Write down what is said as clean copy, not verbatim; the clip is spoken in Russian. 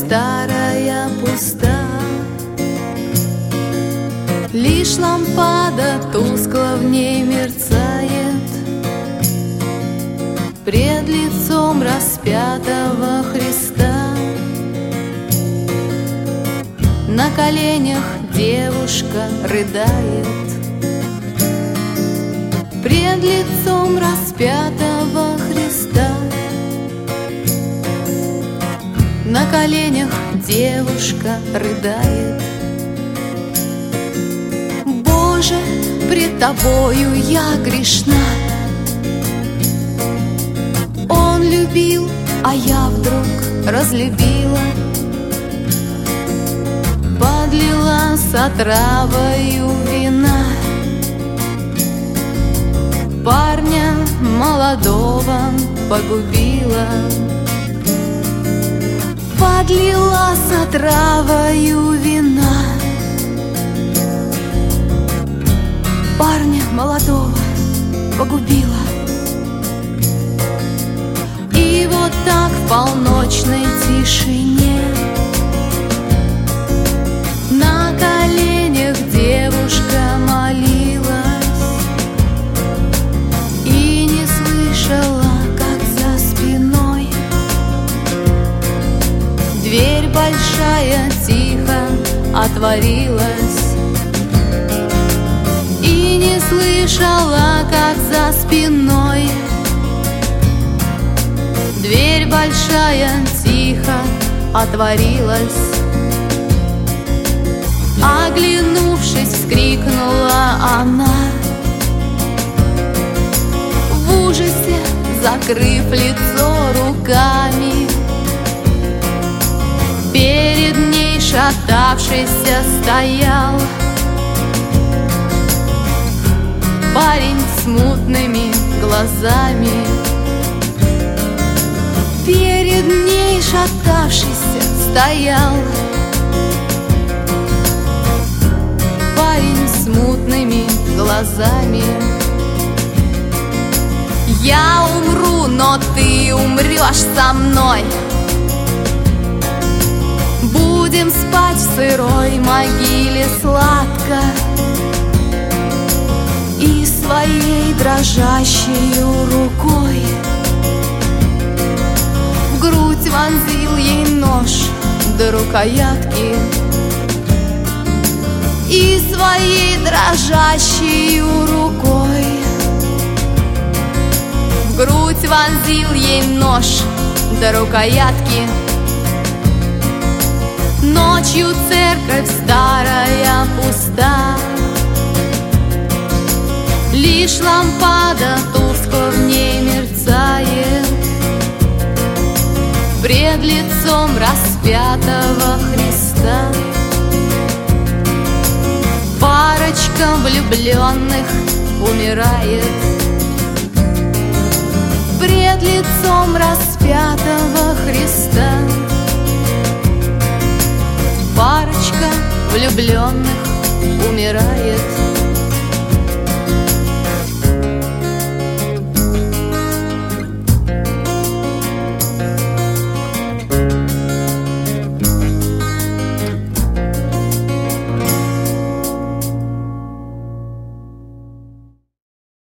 старая пуста. Лишь лампада тускло в ней мерцает пред лицом распятого Христа. На коленях девушка рыдает пред лицом распятого Христа. На коленях девушка рыдает. Боже, пред Тобою я грешна. Он любил, а я вдруг разлюбила. Подлила с отравою вина. Парня молодого погубила. Подлила с отравою вина. Парня молодого погубила. И вот так в полночной тишине на коленях девушка молилась и не слышала, как за спиной дверь большая тихо отворилась. И не слышала, как за спиной дверь большая тихо отворилась. Оглянувшись, вскрикнула она, в ужасе закрыв лицо руками. Перед ней шатавшийся стоял парень с мутными глазами. Перед ней шатавшийся стоял парень с мутными глазами. Я умру, но ты умрешь со мной. Будем спать в сырой могиле сладко. И своей дрожащей рукой в грудь вонзил ей нож до рукоятки. И своей дрожащей рукой в грудь вонзил ей нож до рукоятки. Ночью церковь старая пуста, лишь лампада тускло в ней мерцает пред лицом распятого Христа. Парочка влюбленных умирает пред лицом распятого Христа. Парочка влюбленных умирает